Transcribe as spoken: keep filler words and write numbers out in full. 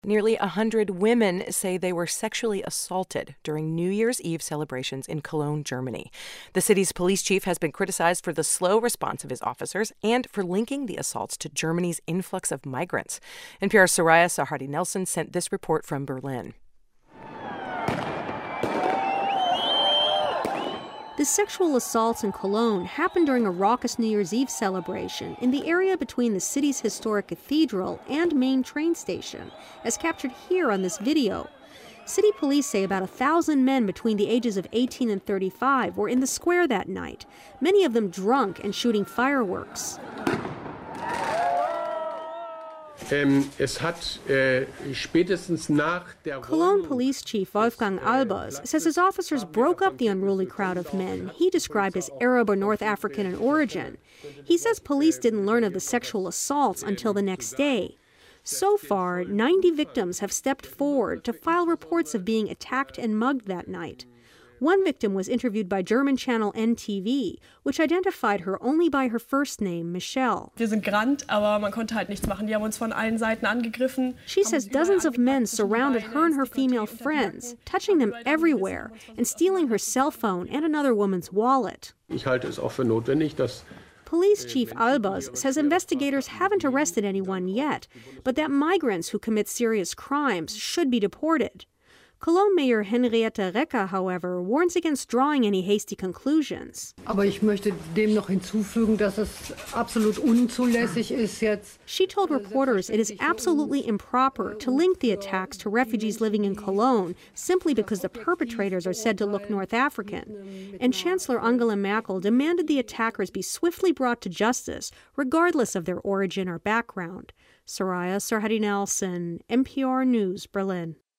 Nearly one hundred women say they were sexually assaulted during New Year's Eve celebrations in Cologne, Germany. The city's police chief has been criticized for the slow response of his officers and for linking the assaults to Germany's influx of migrants. N P R's Soraya Sarhadi Nelson sent this report from Berlin. The sexual assaults in Cologne happened during a raucous New Year's Eve celebration in the area between the city's historic cathedral and main train station, as captured here on this video. City police say about a thousand men between the ages of eighteen and thirty-five were in the square that night, many of them drunk and shooting fireworks. Ähm, es hat, äh, spätestens nach der Cologne Police Chief Wolfgang Albers says his officers broke up the unruly crowd of men he described as Arab or North African in origin. He says police didn't learn of the sexual assaults until the next day. So far, ninety victims have stepped forward to file reports of being attacked and mugged that night. One victim was interviewed by German channel N T V, which identified her only by her first name, Michelle. Wir sind gerannt, aber man konnte halt nichts machen. Die haben uns von allen Seiten angegriffen. She says dozens of men surrounded her and her female friends, touching them everywhere and stealing her cell phone and another woman's wallet. Ich halte es auch für notwendig, dass Police Chief Albers says investigators haven't arrested anyone yet, but that migrants who commit serious crimes should be deported. Cologne Mayor Henriette Recker, however, warns against drawing any hasty conclusions. Aber ich möchte dem noch hinzufügen, dass es absolut unzulässig ist jetzt. She told reporters it is absolutely improper to link the attacks to refugees living in Cologne simply because the perpetrators are said to look North African. And Chancellor Angela Merkel demanded the attackers be swiftly brought to justice, regardless of their origin or background. Soraya Sarhadi Nelson, N P R News, Berlin.